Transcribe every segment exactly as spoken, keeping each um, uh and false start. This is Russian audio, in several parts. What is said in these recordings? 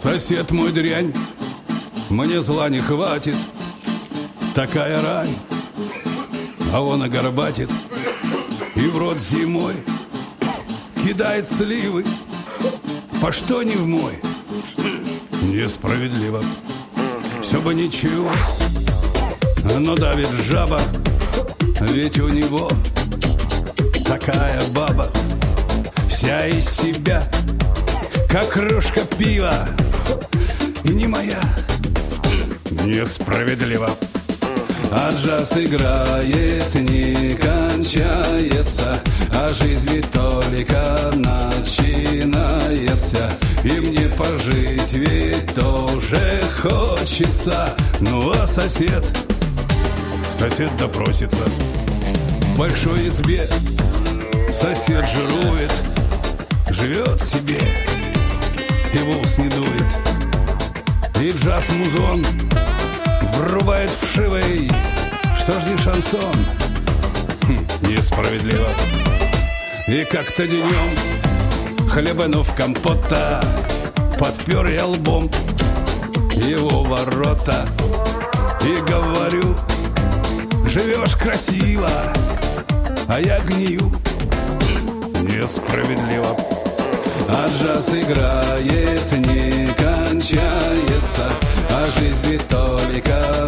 Сосед мой дрянь, мне зла не хватит, такая рань, а он огорбатит и в рот зимой кидает сливы, по что не в мой. Несправедливо, все бы ничего, но давит жаба, ведь у него такая баба, вся из себя, как кружка пива, и не моя. Несправедливо. А джаз играет, не кончается, а жизнь ведь только начинается. И мне пожить ведь тоже хочется. Ну а сосед, сосед допросится в большой избе. Сосед жирует, живет себе, и в ус не дует. И джаз-музон врубает вшивый, что ж не шансон. Хм, несправедливо. И как-то днем, хлебанув компота, подпер я лбом его ворота и говорю: живешь красиво, а я гнию. Несправедливо. А джаз играет, не кончается, а жизнь ведь только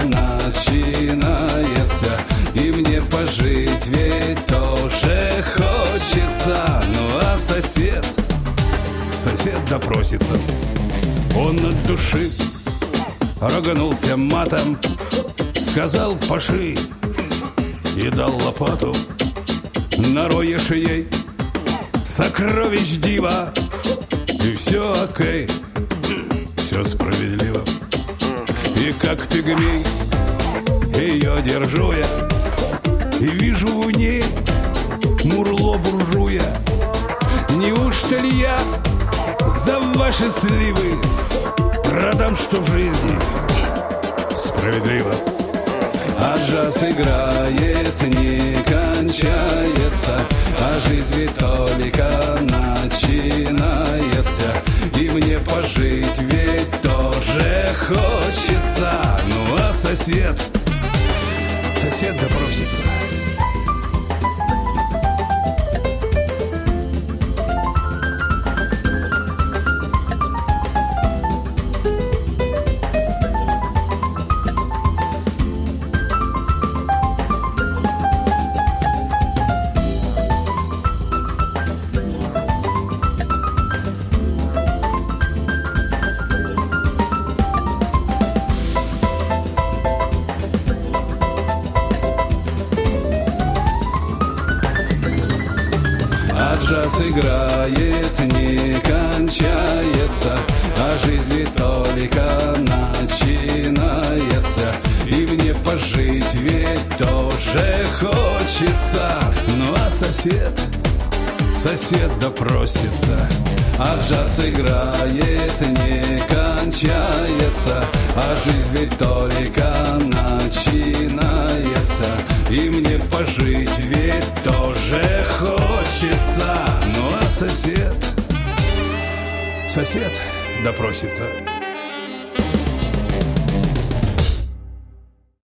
начинается. И мне пожить ведь тоже хочется. Ну а сосед, сосед допросится. Он от души роганулся матом, сказал: пошли, и дал лопату. Нароешь ей сокровищ дива, и все окей, все справедливо. И как пигмей ее держу я, и вижу в ней мурло буржуя. Неужто ли я за ваши сливы продам, что в жизни справедливо? А джаз играет, не кончается, а жизнь ведь только начинается. И мне пожить ведь тоже хочется. Ну а сосед, сосед допросится. А джаз играет, не кончается, а жизнь ведь только начинается. И мне пожить ведь тоже хочется. Ну а сосед, сосед допросится. А джаз играет, не кончается, а жизнь ведь только начинается. И мне пожить ведь тоже хочется. Ну а сосед, сосед допросится.